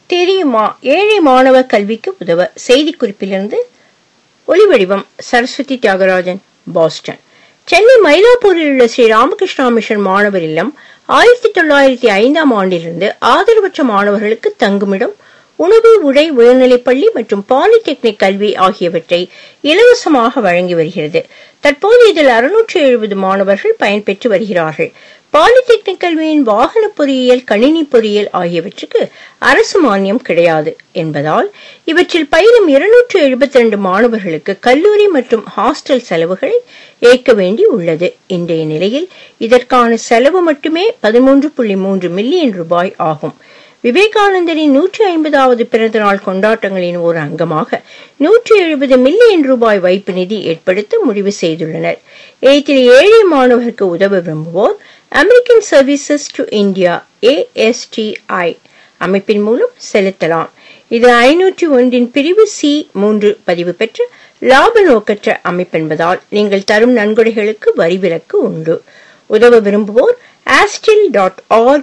தெரியுமா? ஏழை மாணவ கல்விக்கு உதவ. செய்திக்குறிப்பிலிருந்து ஒளிவடிவம் சரஸ்வதி தியாகராஜன், பாஸ்டன். சென்னை மயிலாப்பூரில் உள்ள ஸ்ரீ ராமகிருஷ்ணா மிஷன் மாணவர் இல்லம் 1905ஆம் ஆண்டிலிருந்து ஆதரவற்ற மாணவர்களுக்கு தங்குமிடம், உணவு, உடை, உயர்நிலைப்பள்ளி மற்றும் பாலிடெக்னிக் கல்வி ஆகியவற்றை இலவசமாக வழங்கி வருகிறது. தற்போது இதில் 670 மாணவர்கள் பயன்பெற்று வருகிறார்கள். பாலிடெக்னிக் கல்வியின் வாகன பொறியியல், கணினி பொறியியல் ஆகியவற்றுக்கு அரசு மானியம் கிடையாது என்பதால் இவற்றில் பயிலும் 272 மாணவர்களுக்கு கல்லூரி மற்றும் ஹாஸ்டல் செலவுகளை ஏற்க வேண்டி உள்ளது. இன்றைய நிலையில் இதற்கான செலவு மட்டுமே 13.3 மில்லியன் ரூபாய் ஆகும். விவேகானந்தரின் 150வது பிறந்த நாள் கொண்டாட்டங்களின் ஒரு அங்கமாக 170 மில்லியன் ரூபாய் வைப்பு நிதி ஏற்படுத்த முடிவு செய்துள்ளனர். இதில் ஏழை மாணவருக்கு உதவ விரும்புவோர் American services to India ASTI அமைப்பின் மூலம் செலுத்தலாம். இது 501 பிரிவு C3 பதிவு பெற்ற லாப நோக்கற்ற அமைப்பென்பதால் நீங்கள் தரும் நன்கொடைகளுக்கு வரி விலக்கு உண்டு. உதவ விரும்புவோர் astil.org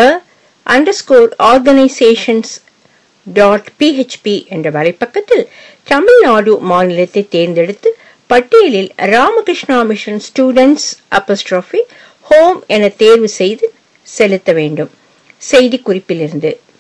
the_organizations.php என்ற வலைப்பக்கத்தில் தமிழ்நாடு மாநிலத்தை தேர்ந்தெடுத்து பட்டியலில் ராமகிருஷ்ணா மிஷன் ஸ்டூடெண்ட்ஸ் _ஹோம் என தேர்வு செய்து செலுத்த வேண்டும். செய்தி குறிப்பிலிருந்து